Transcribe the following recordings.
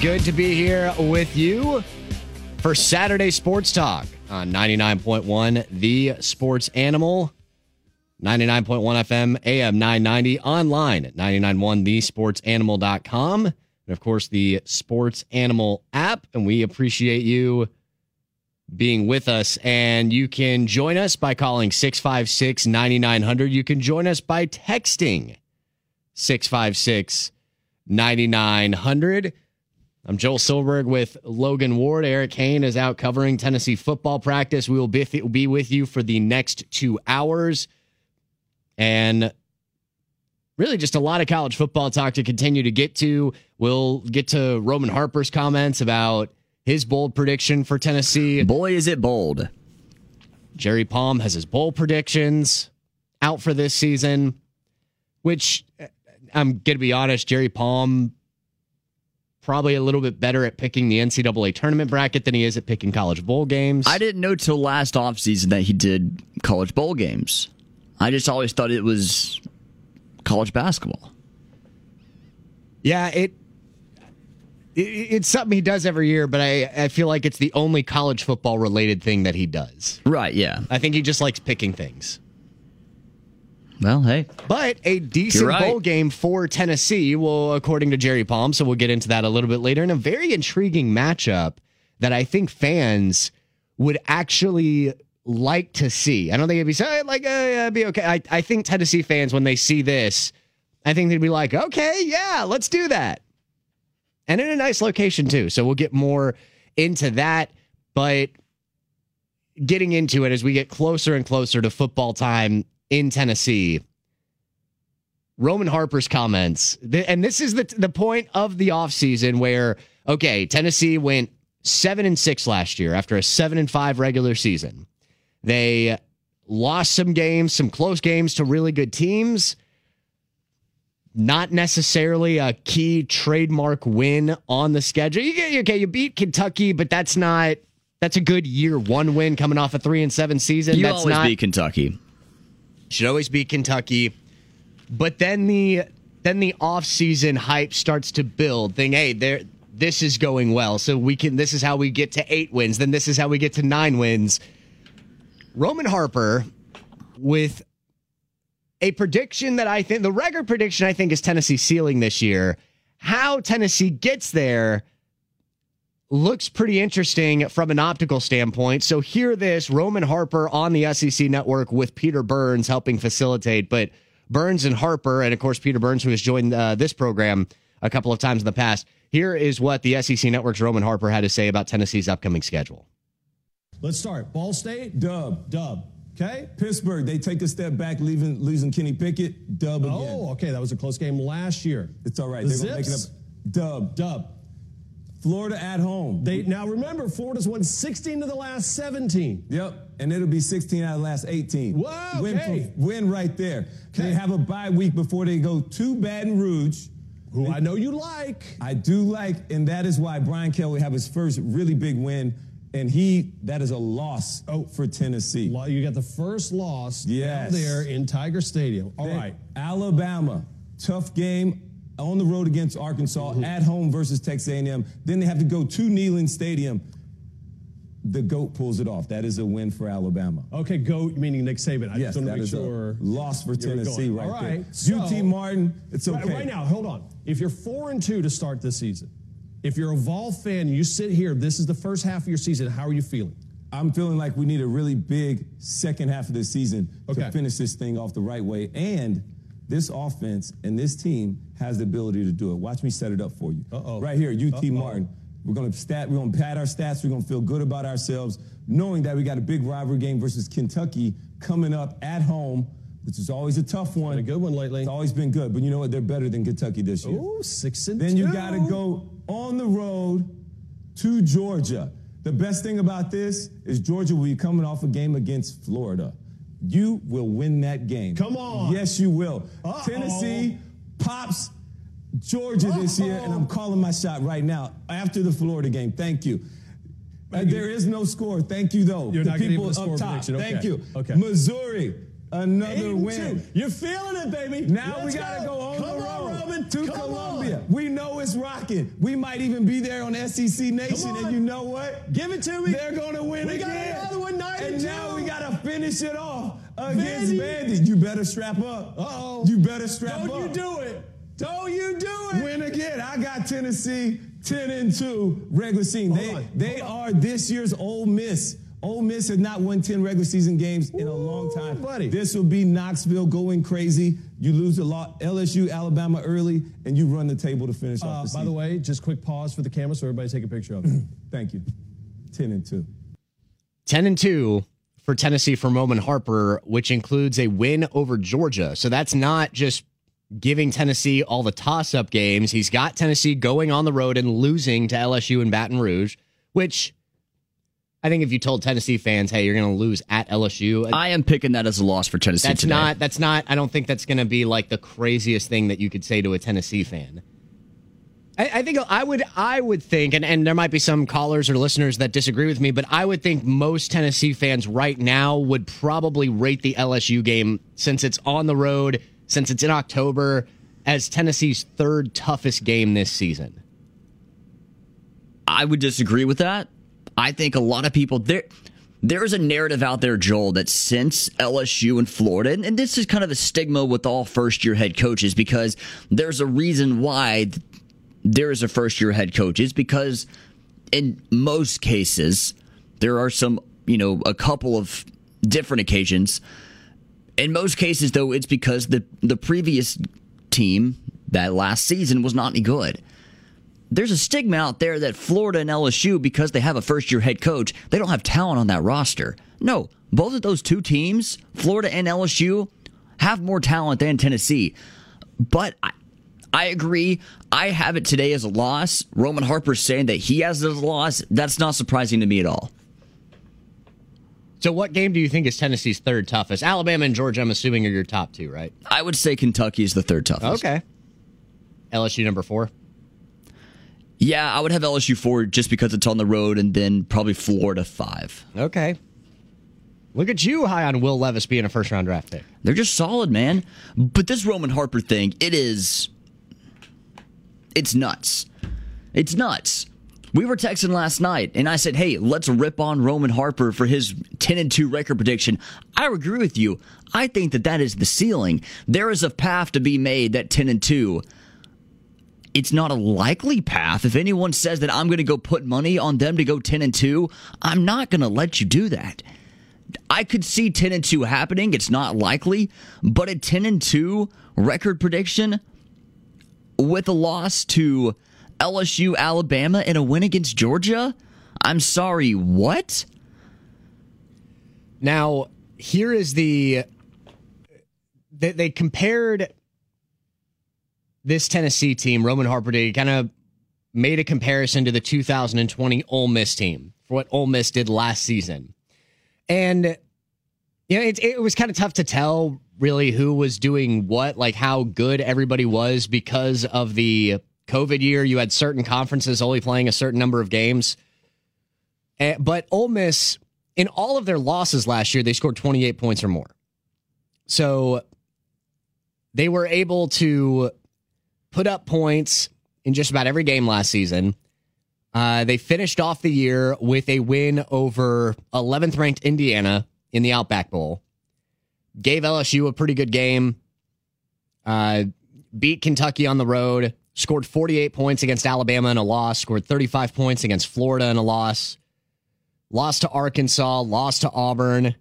good to be here with you for Saturday Sports Talk on 99.1 The Sports Animal, 99.1 FM, AM 990, online at 991thesportsanimal.com, and of course the Sports Animal app. And we appreciate you being with us. And you can join us by calling 656-9900. You can join us by texting 656-9900. I'm Joel Silberg with Logan Ward. Eric Hain is out covering Tennessee football practice. We will be with you for the next 2 hours. And really just a lot of college football talk to continue to get to. We'll get to Roman Harper's comments about his bold prediction for Tennessee. Boy, is it bold. Jerry Palm has his bowl predictions out for this season, which I'm going to be honest, Jerry Palm probably a little bit better at picking the NCAA tournament bracket than he is at picking college bowl games. I didn't know till last offseason that he did college bowl games. I just always thought it was college basketball. Yeah, it's something he does every year, but I feel like it's the only college football related thing that he does. Right, yeah. I think he just likes picking things. Well, hey. But a decent bowl game for Tennessee, well, according to Jerry Palm, so we'll get into that a little bit later, and a very intriguing matchup that I think fans would actually like to see. I don't think it'd be it'd be okay. I think Tennessee fans, when they see this, I think they'd be like, okay, yeah, let's do that. And in a nice location, too. So we'll get more into that. But getting into it as we get closer and closer to football time in Tennessee, Roman Harper's comments, and this is the point of the offseason where, okay, Tennessee went 7-6 last year after a 7-5 regular season. They lost some games, some close games to really good teams. Not necessarily a key trademark win on the schedule. You beat Kentucky, but that's a good year one win coming off a 3-7 season. You always beat Kentucky. Should always beat Kentucky. But then the offseason hype starts to build. This is going well. So this is how we get to 8 wins. Then this is how we get to 9 wins. Roman Harper with a prediction that I think, the record prediction I think is Tennessee ceiling this year. How Tennessee gets there looks pretty interesting from an optical standpoint. So hear this, Roman Harper on the SEC Network with Peter Burns helping facilitate. But Burns and Harper, and of course Peter Burns, who has joined this program a couple of times in the past, here is what the SEC Network's Roman Harper had to say about Tennessee's upcoming schedule. Let's start. Ball State, dub. Okay. Pittsburgh, they take a step back, losing Kenny Pickett, dub again. Oh, okay. That was a close game last year. It's all right. They're going to make it up. Dub. Florida at home. Now remember, Florida's won 16 of the last 17. Yep, and it'll be 16 out of the last 18. Wow, okay. Win right there. Okay. They have a bye week before they go to Baton Rouge. Who I know you like. I do like, and that is why Brian Kelly will have his first really big win, and that is a loss for Tennessee. You got the first loss down there in Tiger Stadium. All right. Alabama, tough game. On the road against Arkansas, at home versus Texas A&M. Then they have to go to Neyland Stadium. The GOAT pulls it off. That is a win for Alabama. Okay, GOAT meaning Nick Saban. I just want to make sure. Loss for Tennessee right All right. there. So, UT Martin, it's okay. Right now, hold on. If you're 4-2 to start this season, if you're a Vol fan, you sit here, this is the first half of your season, how are you feeling? I'm feeling like we need a really big second half of the season to finish this thing off the right way. And this offense and this team has the ability to do it. Watch me set it up for you. Right here, UT Martin. We're going to pad our stats. We're going to feel good about ourselves, knowing that we got a big rivalry game versus Kentucky coming up at home, which is always a tough one. Been a good one lately. It's always been good, but you know what? They're better than Kentucky this year. Ooh, 6-2. Then you got to go on the road to Georgia. The best thing about this is Georgia will be coming off a game against Florida. You will win that game. Come on. Yes, you will. Tennessee pops Georgia this year, and I'm calling my shot right now after the Florida game. Thank you. There is no score. Thank you, though. You're the not people up top. Prediction. Okay. Thank you. Okay. Missouri, another win. You're feeling it, baby. Now we got to go on the road to Columbia. We know it's rocking. We might even be there on SEC Nation, and you know what? Give it to me. They're going to win again. We got another one, 9-2. And now we got to finish it off against Vandy. You better strap up. Uh-oh. You better strap up. Don't you do it. Don't you do it. Win again. I got Tennessee 10-2 regular season. They are this year's Ole Miss. Ole Miss has not won 10 regular season games in a long time. Buddy. This will be Knoxville going crazy. You lose a lot, LSU, Alabama early, and you run the table to finish off the season. By the way, just quick pause for the camera so everybody take a picture of it. Thank you. 10-2. 10-2 for Tennessee from Roman Harper, which includes a win over Georgia. So that's not just giving Tennessee all the toss-up games. He's got Tennessee going on the road and losing to LSU and Baton Rouge, which I think if you told Tennessee fans, hey, you're going to lose at LSU. I am picking that as a loss for Tennessee today. That's not, I don't think that's going to be like the craziest thing that you could say to a Tennessee fan. I think I would think, and there might be some callers or listeners that disagree with me, but I would think most Tennessee fans right now would probably rate the LSU game, since it's on the road, since it's in October, as Tennessee's third toughest game this season. I would disagree with that. I think a lot of people there's a narrative out there, Joel, that since LSU and Florida, and this is kind of a stigma with all first-year head coaches, because there's a reason why there is a first-year head coach, is because in most cases there are some, a couple of different occasions. In most cases, though, it's because the previous team that last season was not any good. There's a stigma out there that Florida and LSU, because they have a first-year head coach, they don't have talent on that roster. No, both of those two teams, Florida and LSU, have more talent than Tennessee. But I agree. I have it today as a loss. Roman Harper's saying that he has it as a loss. That's not surprising to me at all. So what game do you think is Tennessee's third toughest? Alabama and Georgia, I'm assuming, are your top two, right? I would say Kentucky is the third toughest. Okay. LSU number 4? Yeah, I would have LSU 4 just because it's on the road, and then probably Florida 5. Okay. Look at you high on Will Levis being a first-round draft pick. They're just solid, man. But this Roman Harper thing, it's nuts. It's nuts. We were texting last night, and I said, hey, let's rip on Roman Harper for his 10-2 record prediction. I agree with you. I think that is the ceiling. There is a path to be made that 10-2. It's not a likely path. If anyone says that I'm going to go put money on them to go 10-2, I'm not going to let you do that. I could see 10-2 happening. It's not likely, but a 10-2 record prediction with a loss to LSU, Alabama, and a win against Georgia? I'm sorry, what? Now, here is they compared this Tennessee team. Roman Harper did kind of made a comparison to the 2020 Ole Miss team for what Ole Miss did last season. And it was kind of tough to tell really who was doing what, like how good everybody was because of the COVID year. You had certain conferences only playing a certain number of games. But Ole Miss, in all of their losses last year, they scored 28 points or more. So they were able to put up points in just about every game last season. They finished off the year with a win over 11th ranked Indiana in the Outback Bowl. Gave LSU a pretty good game. Beat Kentucky on the road. Scored 48 points against Alabama in a loss. Scored 35 points against Florida in a loss. Lost to Arkansas. Lost to Auburn.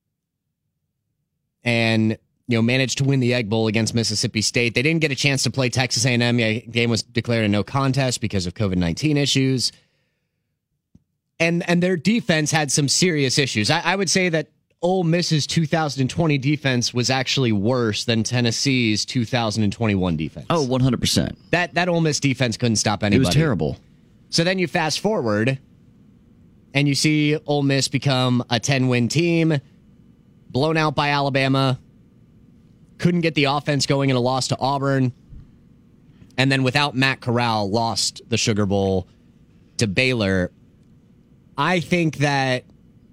And managed to win the Egg Bowl against Mississippi State. They didn't get a chance to play Texas A&M. The game was declared a no contest because of COVID-19 issues. And their defense had some serious issues. I would say that Ole Miss's 2020 defense was actually worse than Tennessee's 2021 defense. Oh, 100%. That Ole Miss defense couldn't stop anybody. It was terrible. So then you fast forward, and you see Ole Miss become a 10-win team, blown out by Alabama, couldn't get the offense going in a loss to Auburn, and then without Matt Corral, lost the Sugar Bowl to Baylor. I think that,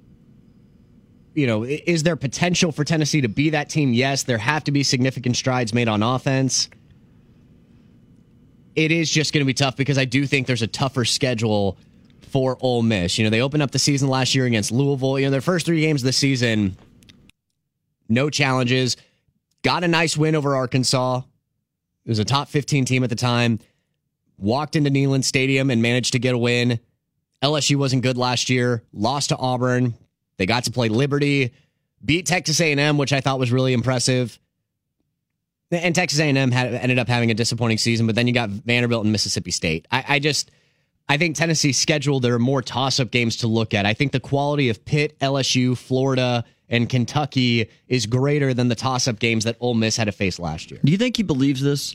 is there potential for Tennessee to be that team? Yes, there have to be significant strides made on offense. it is just going to be tough because I do think there's a tougher schedule for Ole Miss. They opened up the season last year against Louisville. Their first 3 games of the season, no challenges. Got a nice win over Arkansas. It was a top 15 team at the time. Walked into Neyland Stadium and managed to get a win. LSU wasn't good last year. Lost to Auburn. They got to play Liberty. Beat Texas A&M, which I thought was really impressive. And Texas A&M ended up having a disappointing season, but then you got Vanderbilt and Mississippi State. I think Tennessee's schedule, there are more toss-up games to look at. I think the quality of Pitt, LSU, Florida, and Kentucky is greater than the toss-up games that Ole Miss had to face last year. Do you think he believes this?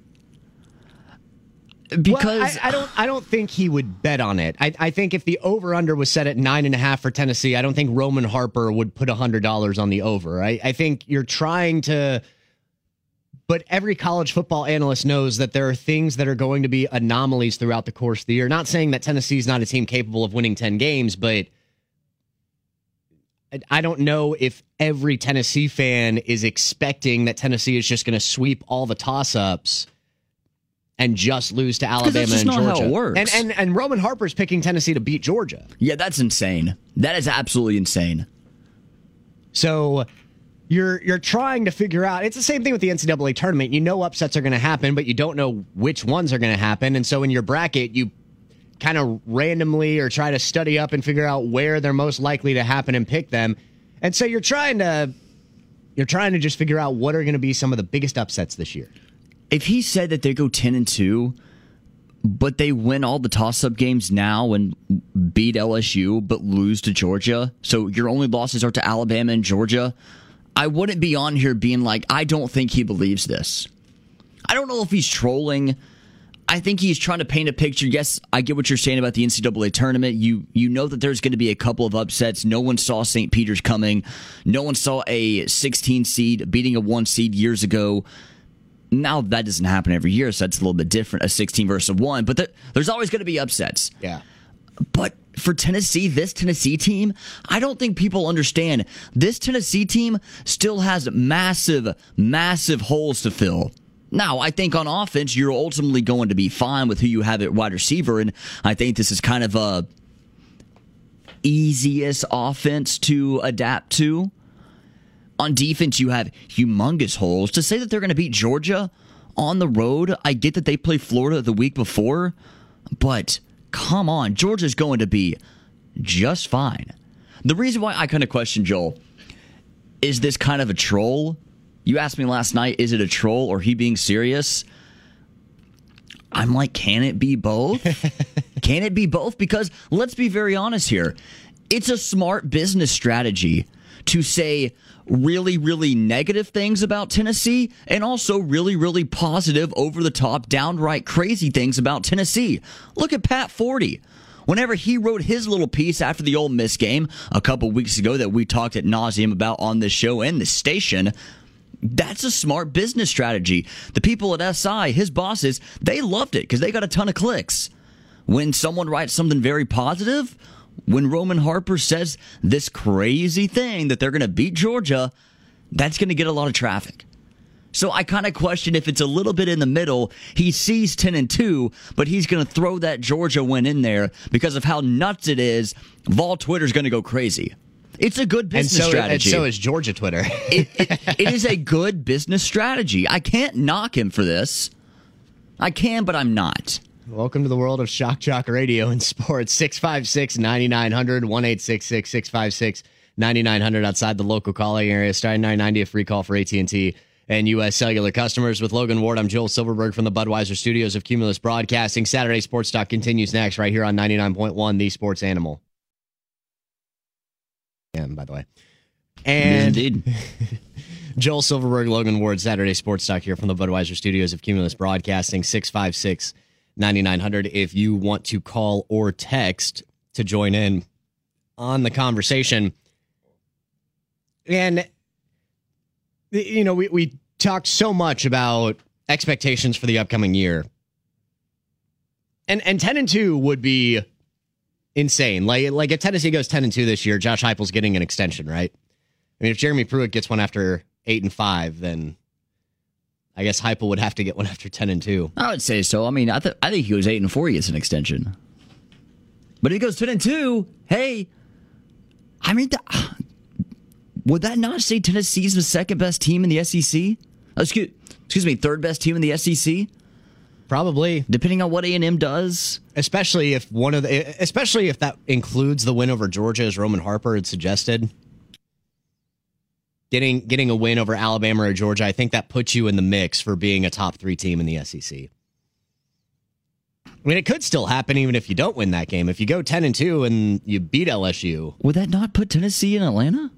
Because I don't think he would bet on it. I think if the over-under was set at 9.5 for Tennessee, I don't think Roman Harper would put $100 on the over. I think you're trying to... But every college football analyst knows that there are things that are going to be anomalies throughout the course of the year. Not saying that Tennessee's not a team capable of winning 10 games, but I don't know if every Tennessee fan is expecting that Tennessee is just going to sweep all the toss-ups and just lose to Alabama and Georgia. How it works. And Roman Harper's picking Tennessee to beat Georgia. Yeah, that's insane. That is absolutely insane. So... You're trying to figure out, it's the same thing with the NCAA tournament. You know upsets are going to happen, but you don't know which ones are going to happen. And so in your bracket, you kind of randomly or try to study up and figure out where they're most likely to happen and pick them. And so you're trying to just figure out what are going to be some of the biggest upsets this year. If he said that they go 10-2, but they win all the toss-up games now and beat LSU, but lose to Georgia, so your only losses are to Alabama and Georgia, I wouldn't be on here being like, I don't think he believes this. I don't know if he's trolling. I think he's trying to paint a picture. Yes, I get what you're saying about the NCAA tournament. You know that there's going to be a couple of upsets. No one saw St. Peter's coming. No one saw a 16 seed beating a 1 seed years ago. Now, that doesn't happen every year, so that's a little bit different, a 16 versus a 1. But there's always going to be upsets. Yeah. But for Tennessee, this Tennessee team, I don't think people understand. This Tennessee team still has massive, massive holes to fill. Now, I think on offense, you're ultimately going to be fine with who you have at wide receiver, and I think this is kind of a easiest offense to adapt to. On defense, you have humongous holes. To say that they're going to beat Georgia on the road, I get that they play Florida the week before, but... come on, Georgia's going to be just fine. The reason why I kind of question Joel, is this kind of a troll? You asked me last night, is it a troll or he being serious? I'm like, can it be both? Can it be both? Because let's be very honest here. It's a smart business strategy to say really, really negative things about Tennessee and also really, really positive, over-the-top, downright crazy things about Tennessee. Look at Pat Forty. Whenever he wrote his little piece after the Ole Miss game a couple weeks ago that we talked ad nauseum about on this show and this station, that's a smart business strategy. The people at SI, his bosses, they loved it because they got a ton of clicks. When someone writes something very positive... when Roman Harper says this crazy thing that they're going to beat Georgia, that's going to get a lot of traffic. So I kind of question if it's a little bit in the middle. He sees 10-2, but he's going to throw that Georgia win in there because of how nuts it is. Vol Twitter's going to go crazy. It's a good business strategy. And so is Georgia Twitter. It is a good business strategy. I can't knock him for this. I can, but I'm not. Welcome to the world of Shock Jock Radio and Sports. 656-9900, 1-866-656-9900 outside the local calling area. Starting 990, a free call for AT&T and U.S. Cellular customers. With Logan Ward, I'm Joel Silverberg from the Budweiser studios of Cumulus Broadcasting. Saturday Sports Talk continues next right here on 99.1, The Sports Animal. Yeah, by the way. And indeed. Joel Silverberg, Logan Ward, Saturday Sports Talk here from the Budweiser studios of Cumulus Broadcasting. 656-9900 if you want to call or text to join in on the conversation. And, you know, we talked so much about expectations for the upcoming year. And 10-2 would be insane. Like if Tennessee goes 10-2 this year, Josh Heupel's getting an extension, right? I mean, if Jeremy Pruitt gets one after 8-5, then I guess Heupel would have to get one after 10-2. I would say so. I mean, I think he goes 8-4. He gets an extension. But if he goes 10-2, hey, I mean, would that not say Tennessee's the second best team in the SEC? Excuse me, third best team in the SEC? Probably, depending on what A&M does. Especially if that includes the win over Georgia, as Roman Harper had suggested. Getting a win over Alabama or Georgia, I think that puts you in the mix for being a top 3 team in the SEC. I mean, it could still happen even if you don't win that game. If you go 10-2 and you beat LSU, would that not put Tennessee in Atlanta?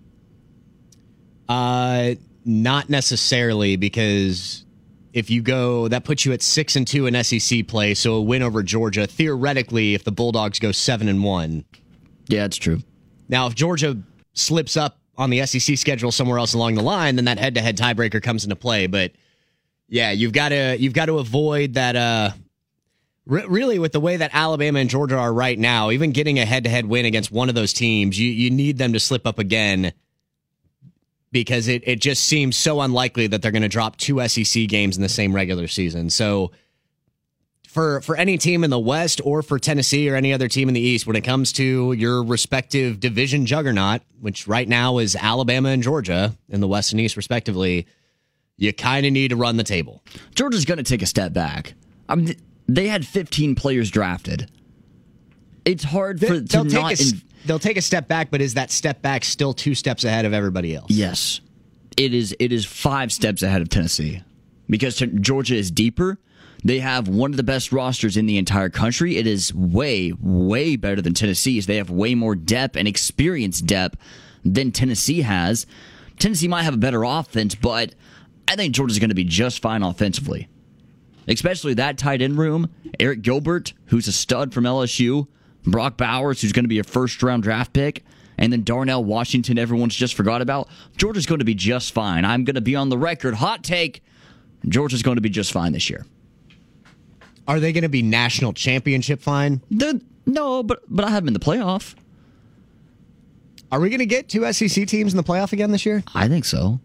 Not necessarily, because if you go, that puts you at 6-2 in SEC play. So a win over Georgia, theoretically, if the Bulldogs go 7-1. Yeah, it's true. Now, if Georgia slips up on the SEC schedule somewhere else along the line, then that head-to-head tiebreaker comes into play. But yeah, you've got to avoid that. Really, with the way that Alabama and Georgia are right now, even getting a head-to-head win against one of those teams, you need them to slip up again, because it just seems so unlikely that they're going to drop 2 SEC games in the same regular season. So for any team in the West or for Tennessee or any other team in the East, when it comes to your respective division juggernaut, which right now is Alabama and Georgia in the West and East respectively, you kind of need to run the table. Georgia's going to take a step back. They had 15 players drafted. It's hard for they'll take a step back, but is that step back still 2 steps ahead of everybody else? Yes. It is 5 steps ahead of Tennessee, because Georgia is deeper. They have one of the best rosters in the entire country. It is way, way better than Tennessee's. They have way more depth and experience depth than Tennessee has. Tennessee might have a better offense, but I think Georgia's going to be just fine offensively. Especially that tight end room. Eric Gilbert, who's a stud from LSU. Brock Bowers, who's going to be a first-round draft pick. And then Darnell Washington, everyone's just forgot about. Georgia's going to be just fine. I'm going to be on the record. Hot take. Georgia's going to be just fine this year. Are they going to be national championship fine? No, but I have them in the playoff. Are we going to get 2 SEC teams in the playoff again this year? I think so.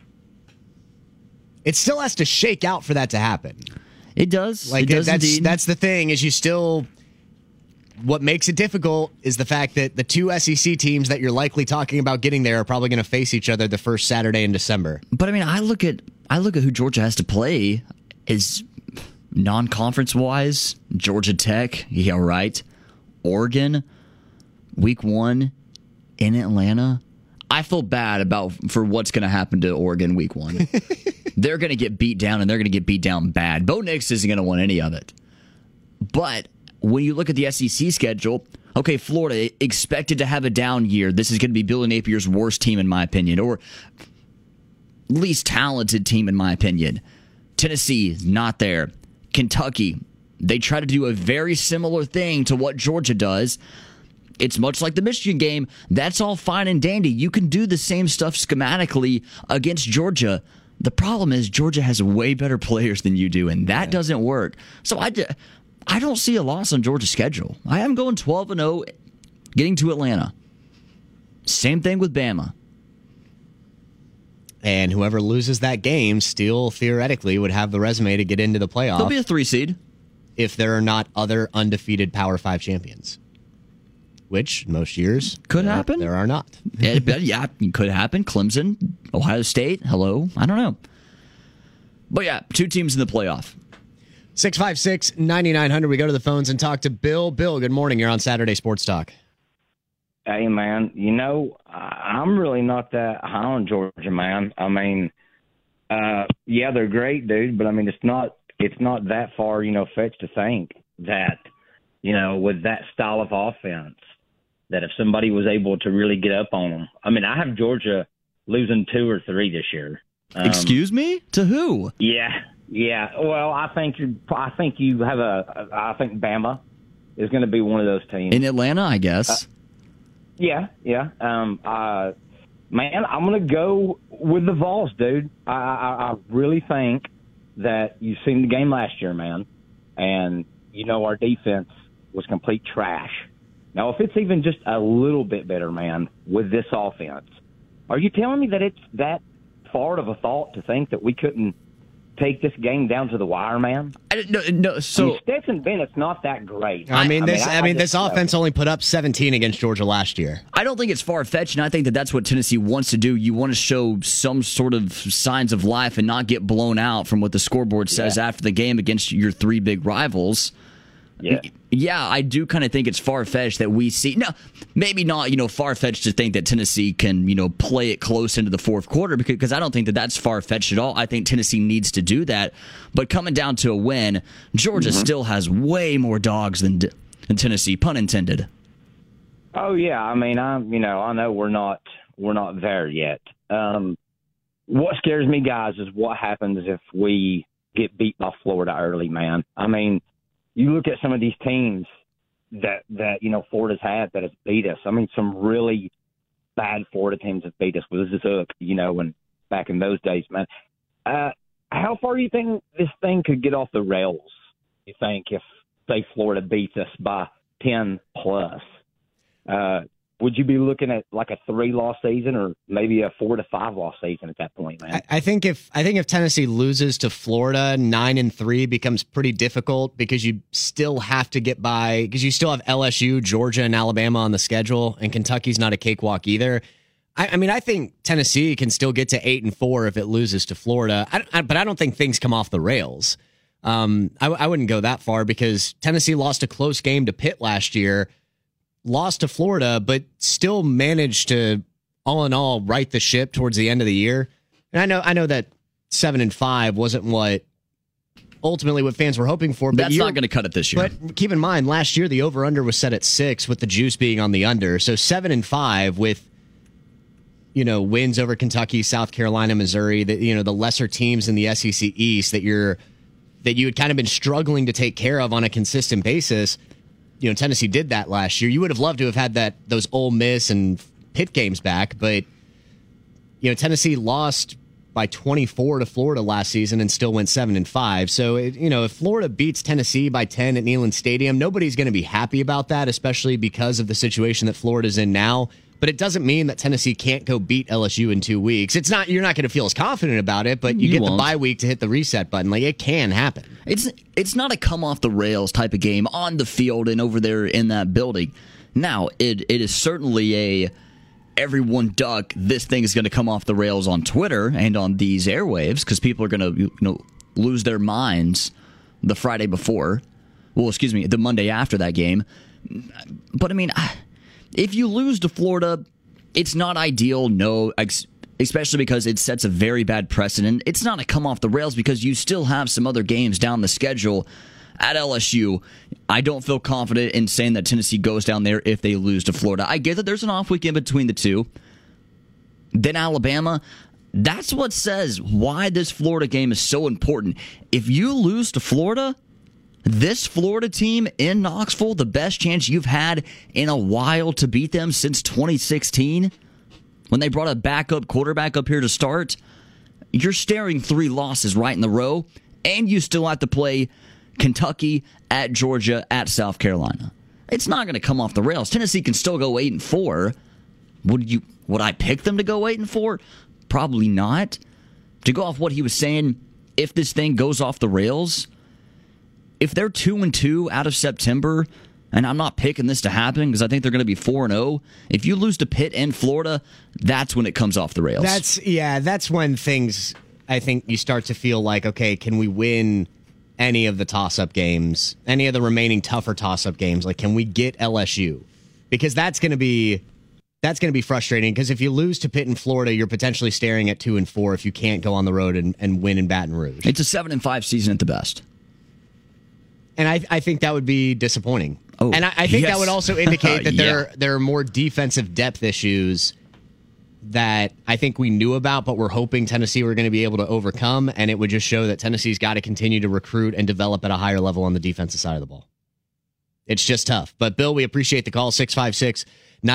It still has to shake out for that to happen. It does. It does indeed. That's the thing, is you still... What makes it difficult is the fact that the 2 SEC teams that you're likely talking about getting there are probably going to face each other the first Saturday in December. But I mean, I look at who Georgia has to play is non-conference wise. Georgia Tech, yeah, right. Oregon, week 1 in Atlanta. I feel bad for what's going to happen to Oregon week 1. They're going to get beat down, and they're going to get beat down bad. Bo Nix isn't going to win any of it. But when you look at the SEC schedule, okay, Florida expected to have a down year. This is going to be Billy Napier's worst team, in my opinion, or least talented team, in my opinion. Tennessee, not there. Kentucky, they try to do a very similar thing to what Georgia does. It's much like the Michigan game. That's all fine and dandy. You can do the same stuff schematically against Georgia. The problem is Georgia has way better players than you do, and that doesn't work. So I don't see a loss on Georgia's schedule. I am going 12-0, getting to Atlanta. Same thing with Bama. And whoever loses that game still theoretically would have the resume to get into the playoff. They'll be a 3 seed. If there are not other undefeated Power 5 champions. Which, most years, could happen. There are not. Yeah, it could happen. Clemson, Ohio State, hello. I don't know. But yeah, 2 teams in the playoff. 656-9900. We go to the phones and talk to Bill. Bill, good morning. You're on Saturday Sports Talk. Hey, man. I'm really not that high on Georgia, man. I mean, yeah, they're great, dude, but I mean, it's not that far, fetched to think that, with that style of offense, that if somebody was able to really get up on them. I mean, I have Georgia losing 2 or 3 this year. Excuse me? To who? Yeah. Well, I think you have I think Bama is going to be one of those teams. In Atlanta, I guess. Yeah. Man, I'm going to go with the Vols, dude. I really think that you've seen the game last year, man, and our defense was complete trash. Now, if it's even just a little bit better, man, with this offense, are you telling me that it's that far of a thought to think that we couldn't take this game down to the wire, man? So Stetson Bennett's not that great. This offense only put up 17 against Georgia last year. I don't think it's far-fetched, and I think that's what Tennessee wants to do. You want to show some sort of signs of life and not get blown out from what the scoreboard says after the game against your three big rivals. Yeah, I do kind of think it's far-fetched that we see. No, maybe not, far-fetched to think that Tennessee can, play it close into the fourth quarter because I don't think that that's far-fetched at all. I think Tennessee needs to do that. But coming down to a win, Georgia still has way more dogs than Tennessee, pun intended. Oh yeah, I know we're not there yet. What scares me, guys, is what happens if we get beat by Florida early, man. You look at some of these teams that Florida's had that has beat us. Some really bad Florida teams have beat us with Zook, and back in those days, man. How far do you think this thing could get off the rails, you think, if, say, Florida beats us by 10 plus? Would you be looking at like a 3-loss season or maybe a 4 to 5 loss season at that point, man? I think if Tennessee loses to Florida, 9-3 becomes pretty difficult because you still have to get by because you still have LSU, Georgia, and Alabama on the schedule, and Kentucky's not a cakewalk either. I think Tennessee can still get to 8-4 if it loses to Florida, but I don't think things come off the rails. I wouldn't go that far because Tennessee lost a close game to Pitt last year. Lost to Florida, but still managed to, all in all, right the ship towards the end of the year. And I know that 7-5 wasn't what fans were hoping for. But that's not going to cut it this year. But keep in mind, last year the over/under was set at 6, with the juice being on the under. So 7-5 with wins over Kentucky, South Carolina, Missouri, the lesser teams in the SEC East that you had kind of been struggling to take care of on a consistent basis. Tennessee did that last year. You would have loved to have had those Ole Miss and Pitt games back, but Tennessee lost by 24 to Florida last season and still went 7-5. So if Florida beats Tennessee by 10 at Neyland Stadium, nobody's going to be happy about that, especially because of the situation that Florida's in now. But it doesn't mean that Tennessee can't go beat LSU in 2 weeks. You're not going to feel as confident about it, but you get the bye week to hit the reset button. Like, it can happen. It's not a come off the rails type of game on the field and over there in that building. Now, it is certainly a everyone duck. This thing is going to come off the rails on Twitter and on these airwaves because people are going to lose their minds the Friday before. Well, excuse me, the Monday after that game. But if you lose to Florida, it's not ideal, no, especially because it sets a very bad precedent. It's not a come off the rails because you still have some other games down the schedule at LSU. I don't feel confident in saying that Tennessee goes down there if they lose to Florida. I get that there's an off week in between the two. Then Alabama. That's what says why this Florida game is so important. If you lose to Florida, this Florida team in Knoxville, the best chance you've had in a while to beat them since 2016, when they brought a backup quarterback up here to start, you're staring 3 losses right in a row, and you still have to play Kentucky, at Georgia, at South Carolina. It's not going to come off the rails. Tennessee can still go 8-4. Would I pick them to go 8-4? Probably not. To go off what he was saying, if this thing goes off the rails, if they're 2-2 out of September, and I'm not picking this to happen because I think they're going to be 4-0, if you lose to Pitt and Florida, that's when it comes off the rails. That's when things, I think, you start to feel like, okay, can we win any of the toss-up games, any of the remaining tougher toss-up games? Like, can we get LSU? Because that's going to be frustrating, because if you lose to Pitt and Florida, you're potentially staring at 2-4 if you can't go on the road and win in Baton Rouge. It's a 7-5 season at the best. And I think that would be disappointing. Oh, and I think that would also indicate that there are more defensive depth issues that I think we knew about, but we're hoping Tennessee were going to be able to overcome, and it would just show that Tennessee's got to continue to recruit and develop at a higher level on the defensive side of the ball. It's just tough. But, Bill, we appreciate the call, 656-9900,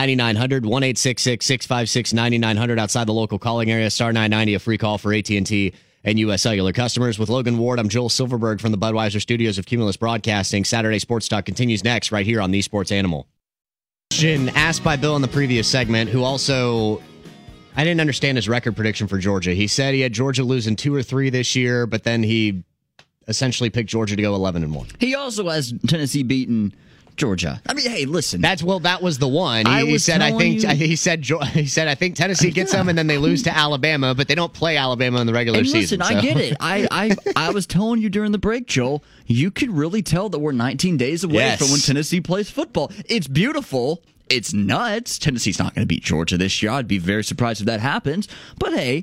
1-866-656-9900 outside the local calling area, star 990, a free call for AT&T and U.S. Cellular customers. With Logan Ward, I'm Joel Silverberg from the Budweiser Studios of Cumulus Broadcasting. Saturday Sports Talk continues next right here on The Sports Animal. Question asked by Bill in the previous segment, who also I didn't understand his record prediction for Georgia. He said he had Georgia losing 2 or 3 this year, but then he essentially picked Georgia to go 11-1. He also has Tennessee beaten Georgia. I mean, hey, listen. That was the one. He said I think Tennessee gets them, and then they lose to Alabama, but they don't play Alabama in the regular season. Listen, I get it. I was telling you during the break, Joel, you could really tell that we're 19 days away from when Tennessee plays football. It's beautiful. It's nuts. Tennessee's not going to beat Georgia this year. I'd be very surprised if that happens. But hey,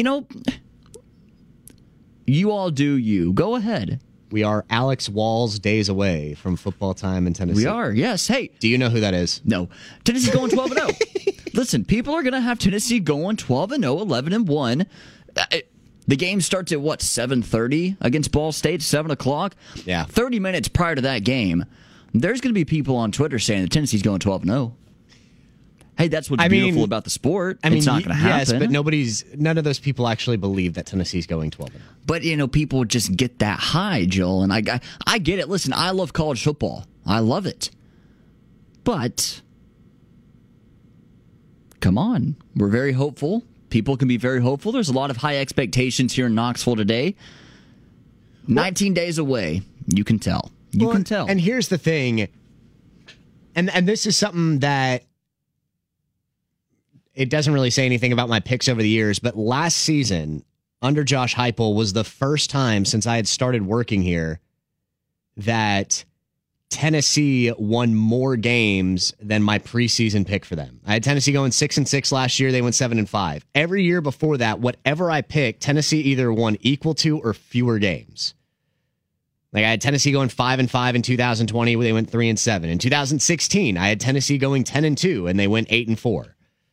you all do you. Go ahead. We are Alex Walls days away from football time in Tennessee. We are, yes. Hey. Do you know who that is? No. Tennessee going 12-0. Listen, people are going to have Tennessee going 12-0, 11-1. The game starts at, 7:30 against Ball State, 7 o'clock? Yeah. 30 minutes prior to that game, there's going to be people on Twitter saying that Tennessee's going 12-0. Hey, that's what's beautiful about the sport. It's not going to happen. Yes, but none of those people actually believe that Tennessee's going 12-0. But, people just get that high, Joel, and I get it. Listen, I love college football. I love it. But, come on. We're very hopeful. People can be very hopeful. There's a lot of high expectations here in Knoxville today. 19 days away. You can tell. You can tell. And here's the thing, and this is something that it doesn't really say anything about my picks over the years, but last season, under Josh Heupel, was the first time since I had started working here that Tennessee won more games than my preseason pick for them. I had Tennessee going 6-6 last year. They went 7-5. Every year before that, whatever I picked, Tennessee either won equal to or fewer games. Like I had Tennessee going 5-5 in 2020. They went 3-7. In 2016, I had Tennessee going 10-2, and they went 8-4.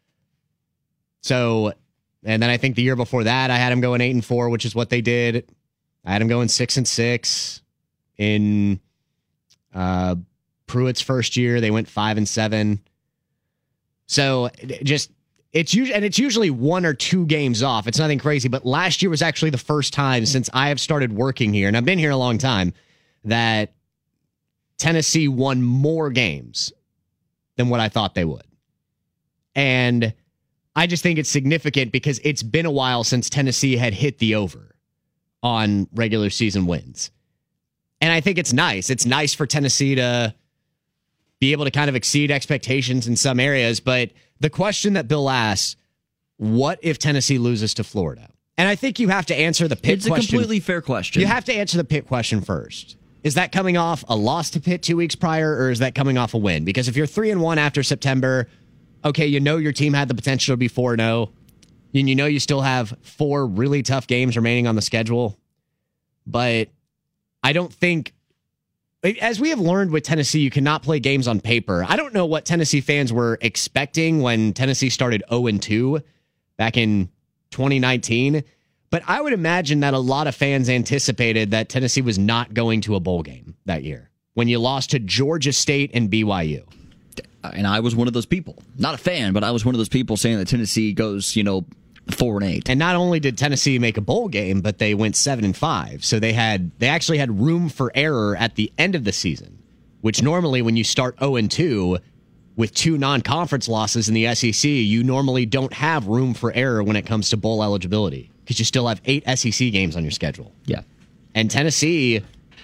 So, and then I think the year before that, I had them going 8-4, which is what they did. I had them going 6-6 in Pruitt's first year. They went 5-7. So it's usually 1 or 2 games off. It's nothing crazy, but last year was actually the first time since I have started working here, and I've been here a long time, that Tennessee won more games than what I thought they would. And I just think it's significant because it's been a while since Tennessee had hit the over on regular season wins. And I think it's nice. It's nice for Tennessee to be able to kind of exceed expectations in some areas. But the question that Bill asks, what if Tennessee loses to Florida? And I think you have to answer the Pitt question. It's a completely fair question. You have to answer the Pitt question first. Is that coming off a loss to Pitt 2 weeks prior, or is that coming off a win? Because if you're 3-1 after September, okay, your team had the potential to be 4-0, and you still have 4 really tough games remaining on the schedule. But I don't think, as we have learned with Tennessee, you cannot play games on paper. I don't know what Tennessee fans were expecting when Tennessee started 0-2 back in 2019, but I would imagine that a lot of fans anticipated that Tennessee was not going to a bowl game that year when you lost to Georgia State and BYU. And I was one of those people. Not a fan, but I was one of those people saying that Tennessee goes, 4-8. And not only did Tennessee make a bowl game, but they went 7-5. So they actually had room for error at the end of the season, which normally when you start 0-2 with 2 non-conference losses in the SEC, you normally don't have room for error when it comes to bowl eligibility because you still have 8 SEC games on your schedule. Yeah. And Tennessee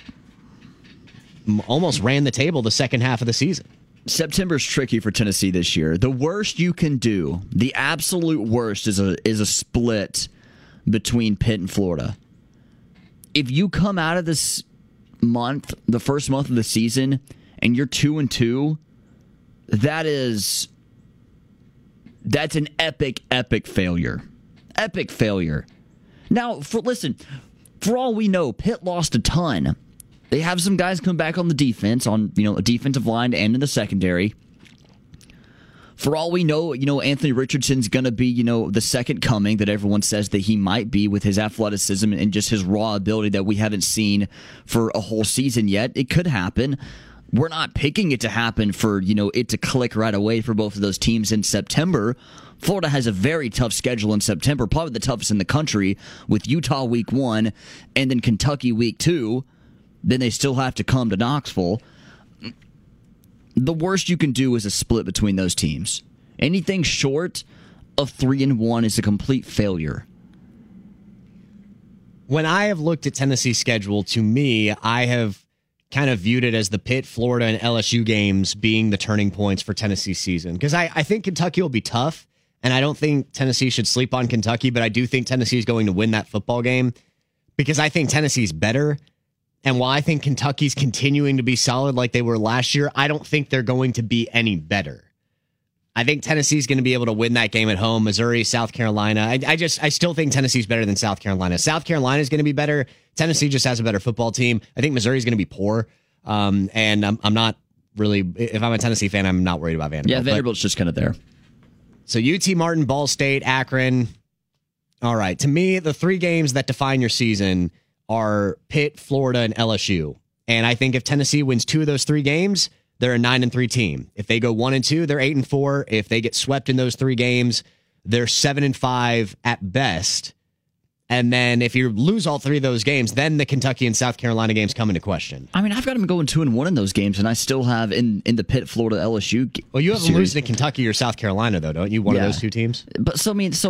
almost ran the table the second half of the season. September's tricky for Tennessee this year. The worst you can do, the absolute worst, is a split between Pitt and Florida. If you come out of this month, the first month of the season, and you're 2-2, that's an epic failure. Epic failure. Now, for all we know, Pitt lost a ton. They have some guys come back on the defense, on a defensive line and in the secondary. For all we know, Anthony Richardson's going to be, the second coming that everyone says that he might be with his athleticism and just his raw ability that we haven't seen for a whole season yet. It could happen. We're not picking it to happen for, it to click right away for both of those teams in September. Florida has a very tough schedule in September, probably the toughest in the country, with Utah week 1 and then Kentucky week 2. Then they still have to come to Knoxville. The worst you can do is a split between those teams. Anything short of 3-1 is a complete failure? When I have looked at Tennessee's schedule, to me, I have kind of viewed it as the Pitt, Florida, and LSU games being the turning points for Tennessee's season. Because I think Kentucky will be tough, and I don't think Tennessee should sleep on Kentucky, but I do think Tennessee is going to win that football game because I think Tennessee's better. And while I think Kentucky's continuing to be solid like they were last year, I don't think they're going to be any better. I think Tennessee's going to be able to win that game at home. Missouri, South Carolina. I still think Tennessee's better than South Carolina. South Carolina's going to be better. Tennessee just has a better football team. I think Missouri's going to be poor. And I'm not really, if I'm a Tennessee fan, I'm not worried about Vanderbilt. Yeah, Vanderbilt's just kind of there. So UT Martin, Ball State, Akron. All right. To me, the three games that define your season are Pitt, Florida, and LSU. And I think if Tennessee wins two of those three games, they're a 9-3 team. If they go 1-2, they're 8-4. If they get swept in those three games, they're 7-5 at best. And then if you lose all three of those games, then the Kentucky and South Carolina games come into question. I mean, I've got them going 2-1 in those games, and I still have in the Pitt, Florida, LSU. Well, you have them losing to Kentucky or South Carolina, though, don't you? One of those two teams. But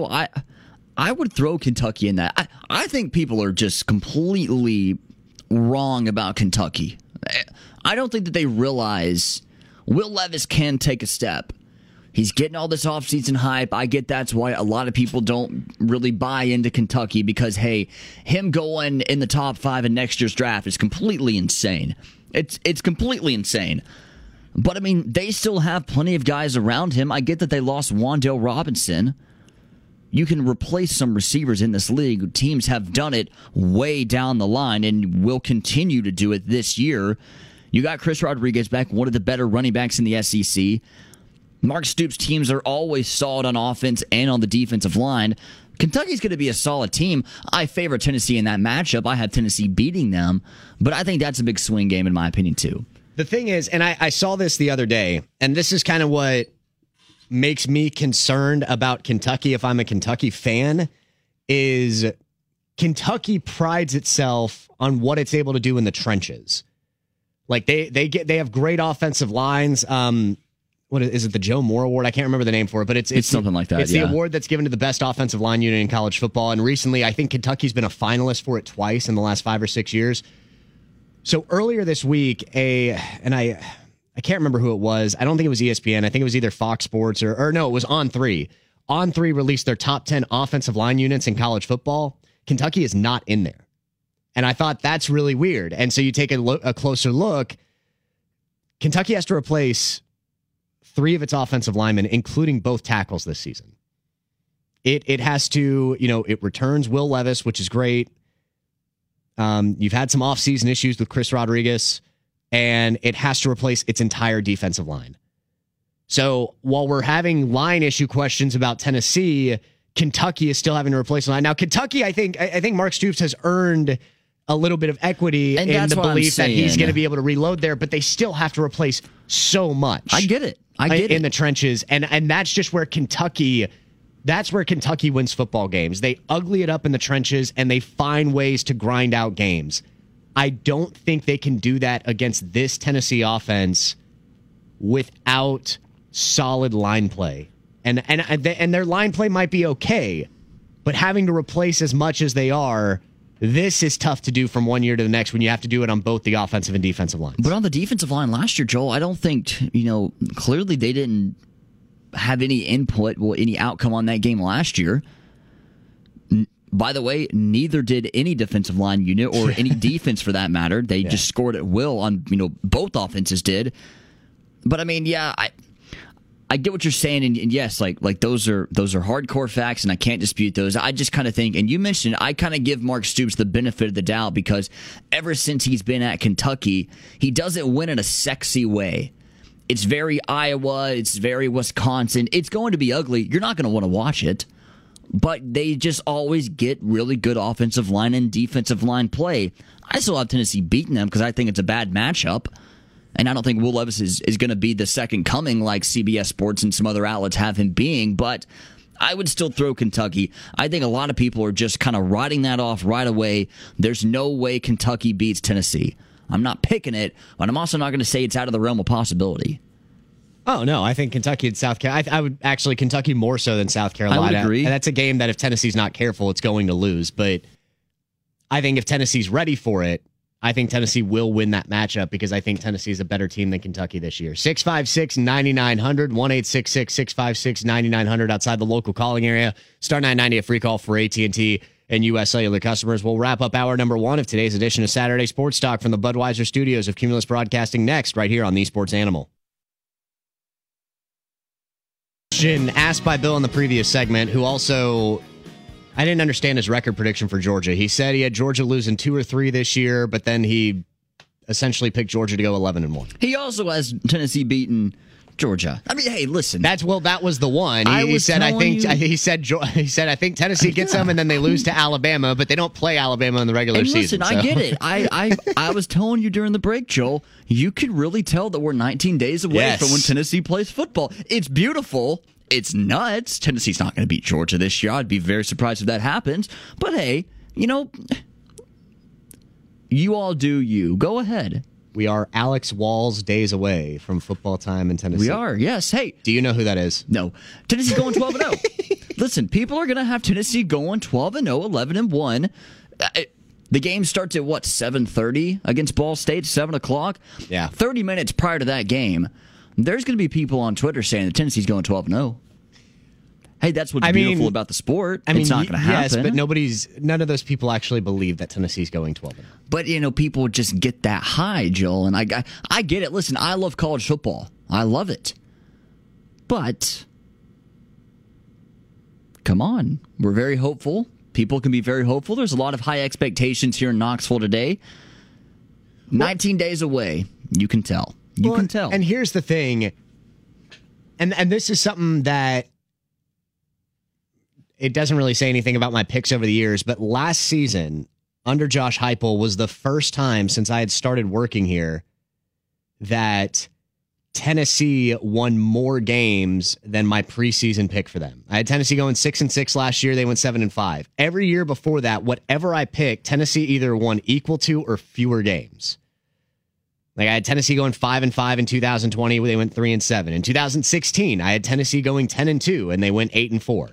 I would throw Kentucky in that. I think people are just completely wrong about Kentucky. I don't think that they realize Will Levis can take a step. He's getting all this offseason hype. I get that's why a lot of people don't really buy into Kentucky because, hey, him going in the top 5 in next year's draft is completely insane. It's completely insane. But, I mean, they still have plenty of guys around him. I get that they lost Wan'Dale Robinson. You can replace some receivers in this league. Teams have done it way down the line and will continue to do it this year. You got Chris Rodriguez back, one of the better running backs in the SEC. Mark Stoops' teams are always solid on offense and on the defensive line. Kentucky's going to be a solid team. I favor Tennessee in that matchup. I have Tennessee beating them, but I think that's a big swing game in my opinion too. The thing is, and I saw this the other day, and this is kind of what makes me concerned about Kentucky if I'm a Kentucky fan, is Kentucky prides itself on what it's able to do in the trenches. Like they have great offensive lines. What is it? The Joe Moore Award? I can't remember the name for it, but it's something like that. It's the award that's given to the best offensive line unit in college football. And recently, I think Kentucky's been a finalist for it twice in the last 5 or 6 years. So earlier this week, I can't remember who it was. I don't think it was ESPN. I think it was either Fox Sports or no, it was On3. On3 released their top 10 offensive line units in college football. Kentucky is not in there. And I thought that's really weird. And so you take a closer look. Kentucky has to replace 3 of its offensive linemen, including both tackles this season. It has to, it returns Will Levis, which is great. You've had some offseason issues with Chris Rodriguez, and it has to replace its entire defensive line. So while we're having line issue questions about Tennessee, Kentucky is still having to replace the line. Now, Kentucky, I think Mark Stoops has earned a little bit of equity in the belief that he's going to be able to reload there, but they still have to replace so much. I get it. In the trenches, and that's just where Kentucky wins football games. They ugly it up in the trenches, and they find ways to grind out games. I don't think they can do that against this Tennessee offense without solid line play. And their line play might be okay, but having to replace as much as they are, this is tough to do from one year to the next when you have to do it on both the offensive and defensive lines. But on the defensive line last year, Joel, I don't think, clearly they didn't have any input, any outcome on that game last year. By the way, neither did any defensive line unit or any defense for that matter. They just scored at will on, both offenses did. But I mean, I get what you're saying, and yes, like those are hardcore facts, and I can't dispute those. I just kind of think, and you mentioned, I kind of give Mark Stoops the benefit of the doubt because ever since he's been at Kentucky, he doesn't win in a sexy way. It's very Iowa, it's very Wisconsin. It's going to be ugly. You're not going to want to watch it, but they just always get really good offensive line and defensive line play. I still have Tennessee beating them because I think it's a bad matchup. And I don't think Will Levis is going to be the second coming like CBS Sports and some other outlets have him being, but I would still throw Kentucky. I think a lot of people are just kind of writing that off right away. There's no way Kentucky beats Tennessee. I'm not picking it, but I'm also not going to say it's out of the realm of possibility. Oh, no, I think Kentucky and South Carolina, I would actually Kentucky more so than South Carolina. I would agree. And that's a game that if Tennessee's not careful, it's going to lose. But I think if Tennessee's ready for it, I think Tennessee will win that matchup because I think Tennessee is a better team than Kentucky this year. 656-9900, 1-866-656-9900 outside the local calling area. Star 990, a free call for AT&T and U.S. Cellular customers. We'll wrap up hour number 1 of today's edition of Saturday Sports Talk from the Budweiser studios of Cumulus Broadcasting next, right here on The Sports Animal. Question asked by Bill in the previous segment, who also, I didn't understand his record prediction for Georgia. He said he had Georgia losing 2 or 3 this year, but then he essentially picked Georgia to go 11-1. He also has Tennessee beaten Georgia. I mean, hey, listen. That was the one. He said I think Tennessee gets them and then they lose to Alabama, but they don't play Alabama in the regular season. Listen, I get it. I was telling you during the break, Joel, you could really tell that we're 19 days away from when Tennessee plays football. It's beautiful. It's nuts. Tennessee's not going to beat Georgia this year. I'd be very surprised if that happens. But hey, you all do you. Go ahead. We are Alex Walls days away from football time in Tennessee. We are, yes. Hey. Do you know who that is? No. Tennessee going 12-0. Listen, people are going to have Tennessee going 12-0, 11-1. The game starts at, 7:30 against Ball State, 7 o'clock? Yeah. 30 minutes prior to that game, there's going to be people on Twitter saying that Tennessee's going 12-0. Hey, that's what's beautiful about the sport. It's not going to happen. Yes, but none of those people actually believe that Tennessee's going 12-0. But, people just get that high, Joel, and I get it. Listen, I love college football. I love it. But, come on. We're very hopeful. People can be very hopeful. There's a lot of high expectations here in Knoxville today. 19 days away. You can tell. You can tell. And here's the thing, and this is something that it doesn't really say anything about my picks over the years, but last season, under Josh Heupel, was the first time since I had started working here that Tennessee won more games than my preseason pick for them. I had Tennessee going 6-6 last year. They went 7-5. Every year before that, whatever I picked, Tennessee either won equal to or fewer games. Like I had Tennessee going 5-5 in 2020, where they went 3-7. In 2016, I had Tennessee going 10-2, and they went 8-4.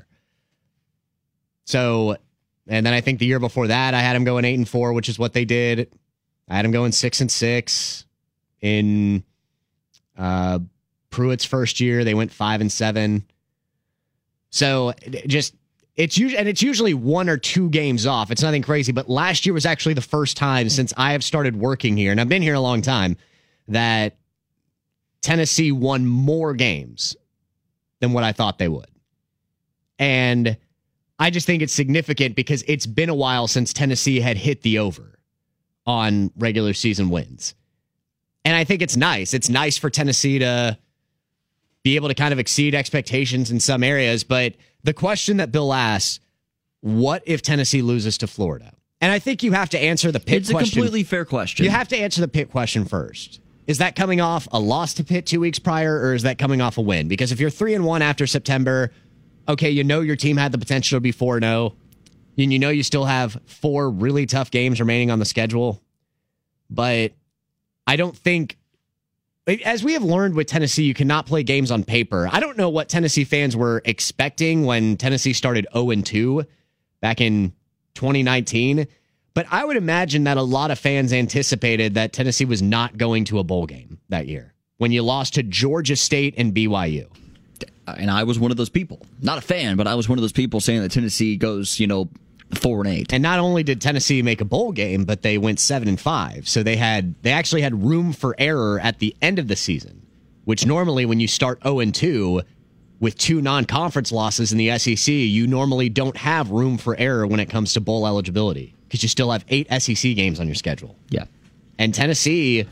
So, and then I think the year before that, I had them going 8-4, which is what they did. I had them going 6-6 in Pruitt's first year. They went 5-7. So it's usually 1 or 2 games off. It's nothing crazy, but last year was actually the first time since I have started working here, and I've been here a long time, that Tennessee won more games than what I thought they would. And I just think it's significant because it's been a while since Tennessee had hit the over on regular season wins. And I think it's nice. It's nice for Tennessee to be able to kind of exceed expectations in some areas. But the question that Bill asks, what if Tennessee loses to Florida? And I think you have to answer the Pitt question. It's a completely fair question. You have to answer the Pitt question first. Is that coming off a loss to Pitt 2 weeks prior, or is that coming off a win? Because if you're 3-1 after September, okay, your team had the potential to be 4-0, and you still have 4 really tough games remaining on the schedule. But I don't think, as we have learned with Tennessee, you cannot play games on paper. I don't know what Tennessee fans were expecting when Tennessee started 0-2 back in 2019, but I would imagine that a lot of fans anticipated that Tennessee was not going to a bowl game that year when you lost to Georgia State and BYU. And I was one of those people. Not a fan, but I was one of those people saying that Tennessee goes, 4-8. And not only did Tennessee make a bowl game, but they went 7-5. So they actually had room for error at the end of the season, which normally when you start 0-2 with 2 non-conference losses in the SEC, you normally don't have room for error when it comes to bowl eligibility because you still have 8 SEC games on your schedule. Yeah. And Tennessee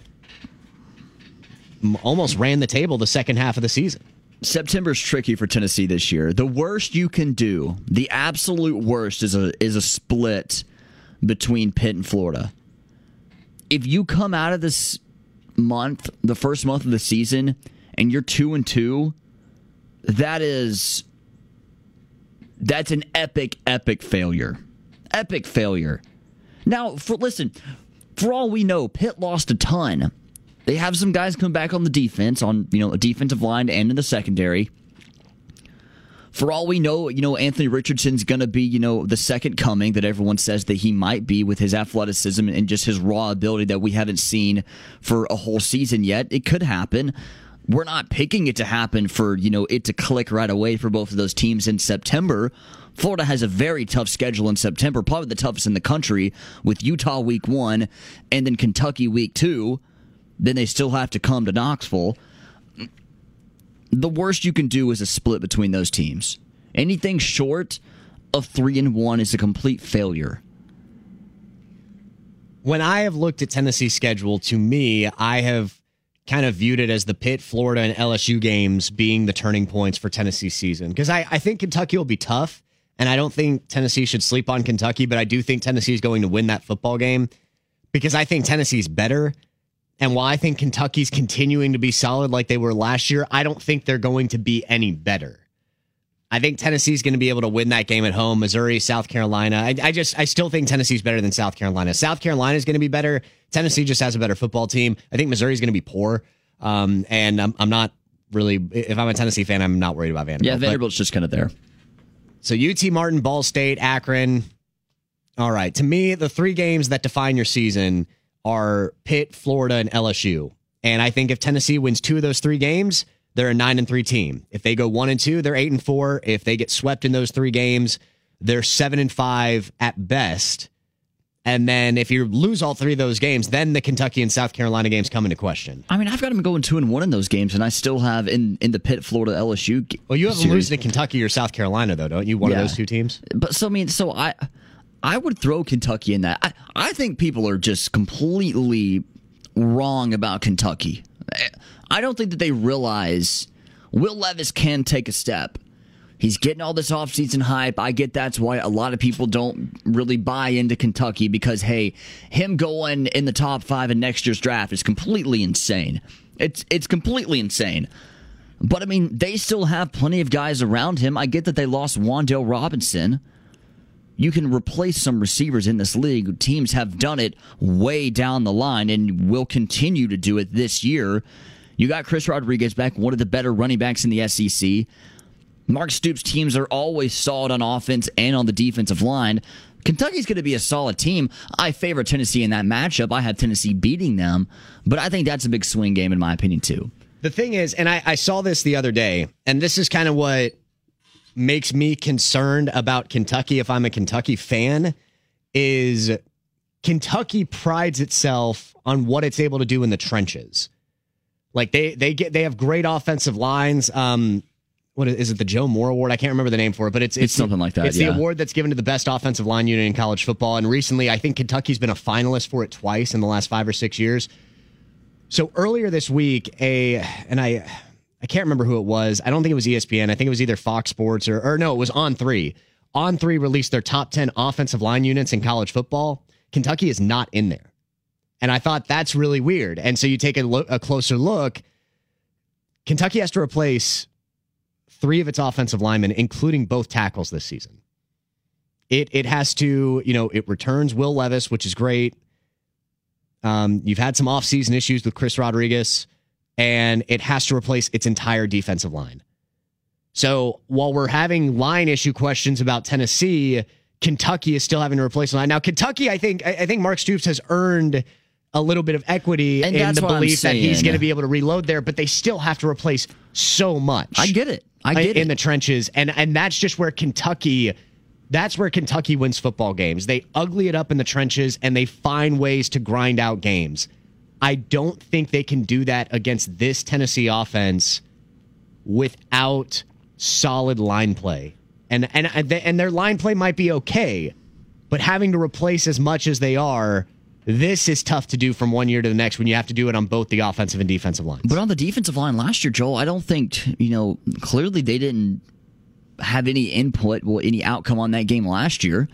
almost ran the table the second half of the season. September's tricky for Tennessee this year. The worst you can do, the absolute worst, is a split between Pitt and Florida. If you come out of this month, the first month of the season, and you're 2-2, that's an epic failure. Epic failure. Now, for all we know, Pitt lost a ton. They have some guys come back on the defense, on a defensive line and in the secondary. For all we know, Anthony Richardson's going to be, the second coming that everyone says that he might be with his athleticism and just his raw ability that we haven't seen for a whole season yet. It could happen. We're not picking it to happen for, it to click right away for both of those teams in September. Florida has a very tough schedule in September, probably the toughest in the country, with Utah week 1 and then Kentucky week 2. Then they still have to come to Knoxville. The worst you can do is a split between those teams. Anything short of 3-1 is a complete failure. When I have looked at Tennessee's schedule, to me, I have kind of viewed it as the Pitt, Florida, and LSU games being the turning points for Tennessee's season. Because I think Kentucky will be tough, and I don't think Tennessee should sleep on Kentucky, but I do think Tennessee is going to win that football game because I think Tennessee's better. And while I think Kentucky's continuing to be solid like they were last year, I don't think they're going to be any better. I think Tennessee's going to be able to win that game at home. Missouri, South Carolina. I still think Tennessee's better than South Carolina. South Carolina's going to be better. Tennessee just has a better football team. I think Missouri's going to be poor. And I'm not really, if I'm a Tennessee fan, I'm not worried about Vanderbilt. Yeah, Vanderbilt's just kind of there. So UT Martin, Ball State, Akron. All right. To me, the 3 games that define your season are Pitt, Florida, and LSU. And I think if Tennessee wins 2 of those 3 games, they're a 9-3 team. If they go 1-2, they're 8-4. If they get swept in those 3 games, they're 7-5 at best. And then if you lose all 3 of those games, then the Kentucky and South Carolina games come into question. I mean, I've got them going 2-1 in those games, and I still have in the Pitt, Florida, LSU. Well, you have them losing to Kentucky or South Carolina, though, don't you? One of those 2 teams. But I would throw Kentucky in that. I think people are just completely wrong about Kentucky. I don't think that they realize Will Levis can take a step. He's getting all this offseason hype. I get that's why a lot of people don't really buy into Kentucky because, hey, him going in the top 5 in next year's draft is completely insane. It's completely insane. But, I mean, they still have plenty of guys around him. I get that they lost Wan'Dale Robinson. You can replace some receivers in this league. Teams have done it way down the line and will continue to do it this year. You got Chris Rodriguez back, one of the better running backs in the SEC. Mark Stoops' teams are always solid on offense and on the defensive line. Kentucky's going to be a solid team. I favor Tennessee in that matchup. I have Tennessee beating them, but I think that's a big swing game in my opinion too. The thing is, and I saw this the other day, and this is kind of what makes me concerned about Kentucky if I'm a Kentucky fan, is Kentucky prides itself on what it's able to do in the trenches. Like they have great offensive lines. What is it? The Joe Moore Award? I can't remember the name for it, but it's something like that. It's the award that's given to the best offensive line unit in college football. And recently, I think Kentucky's been a finalist for it twice in the last 5 or 6 years. So earlier this week, I can't remember who it was. I don't think it was ESPN. I think it was either Fox Sports or no, it was On3. On3 released their top 10 offensive line units in college football. Kentucky is not in there. And I thought that's really weird. And so you take a closer look. Kentucky has to replace 3 of its offensive linemen, including both tackles this season. It has to, it returns Will Levis, which is great. You've had some offseason issues with Chris Rodriguez, and it has to replace its entire defensive line. So while we're having line issue questions about Tennessee, Kentucky is still having to replace the line. Now, Kentucky, I think Mark Stoops has earned a little bit of equity in the belief that he's going to be able to reload there, but they still have to replace so much. I get it. In the trenches, and that's just where Kentucky wins football games. They ugly it up in the trenches, and they find ways to grind out games. I don't think they can do that against this Tennessee offense without solid line play. And their line play might be okay, but having to replace as much as they are, this is tough to do from one year to the next when you have to do it on both the offensive and defensive lines. But on the defensive line last year, Joel, I don't think, clearly they didn't have any input, any outcome on that game last year.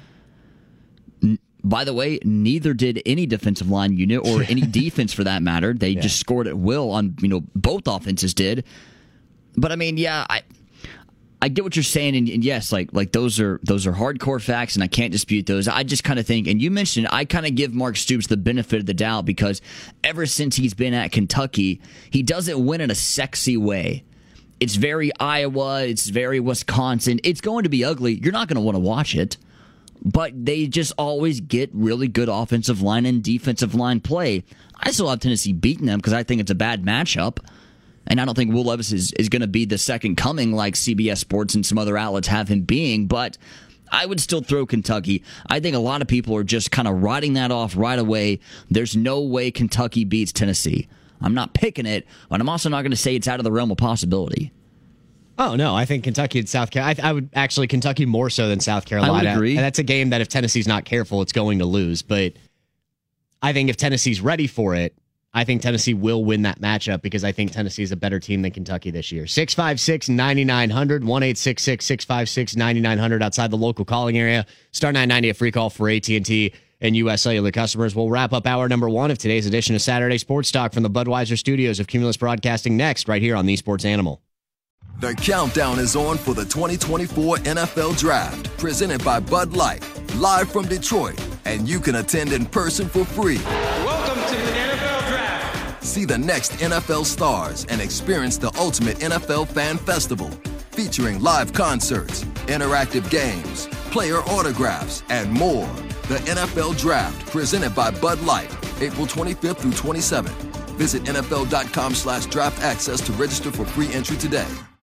By the way, neither did any defensive line unit or any defense for that matter. They just scored at will on, both offenses did. But I mean, I get what you're saying, and yes, like those are hardcore facts, and I can't dispute those. I just kind of think, and you mentioned, I kind of give Mark Stoops the benefit of the doubt because ever since he's been at Kentucky, he doesn't win in a sexy way. It's very Iowa, it's very Wisconsin. It's going to be ugly. You're not going to want to watch it, but they just always get really good offensive line and defensive line play. I still have Tennessee beating them because I think it's a bad matchup. And I don't think Will Levis is going to be the second coming like CBS Sports and some other outlets have him being, but I would still throw Kentucky. I think a lot of people are just kind of writing that off right away. There's no way Kentucky beats Tennessee. I'm not picking it, but I'm also not going to say it's out of the realm of possibility. Oh, no, I think Kentucky and South Carolina, I would actually Kentucky more so than South Carolina. I would agree. And that's a game that if Tennessee's not careful, it's going to lose. But I think if Tennessee's ready for it, I think Tennessee will win that matchup because I think Tennessee is a better team than Kentucky this year. 656-9900, 1-866-656-9900 outside the local calling area. Star 990, a free call for AT&T and U.S. Cellular customers. We'll wrap up hour number 1 of today's edition of Saturday Sports Talk from the Budweiser studios of Cumulus Broadcasting next, right here on The Sports Animal. The countdown is on for the 2024 NFL Draft, presented by Bud Light, live from Detroit, and you can attend in person for free. Welcome to the NFL Draft. See the next NFL stars and experience the ultimate NFL fan festival, featuring live concerts, interactive games, player autographs, and more. The NFL Draft, presented by Bud Light, April 25th through 27th. Visit NFL.com/draft access to register for free entry today.